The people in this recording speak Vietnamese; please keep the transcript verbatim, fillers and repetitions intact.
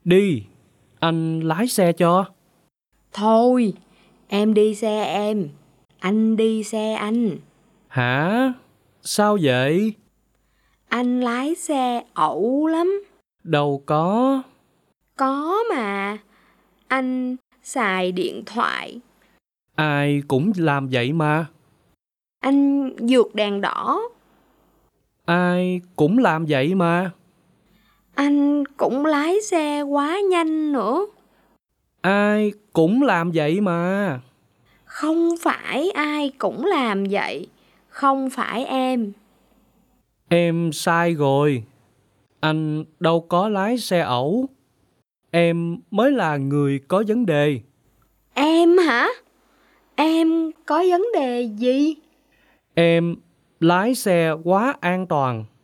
Đi, anh lái xe cho. Thôi, em đi xe em, anh đi xe anh. Hả? Sao vậy? Anh lái xe ẩu lắm. Đâu có. Có mà, anh xài điện thoại. Ai cũng làm vậy mà. Anh vượt đèn đỏ. Ai cũng làm vậy mà. Anh cũng lái xe quá nhanh nữa. Ai cũng làm vậy mà. Không phải ai cũng làm vậy. Không phải em. Em sai rồi. Anh đâu có lái xe ẩu. Em mới là người có vấn đề. Em hả? Em có vấn đề gì? Em lái xe quá an toàn.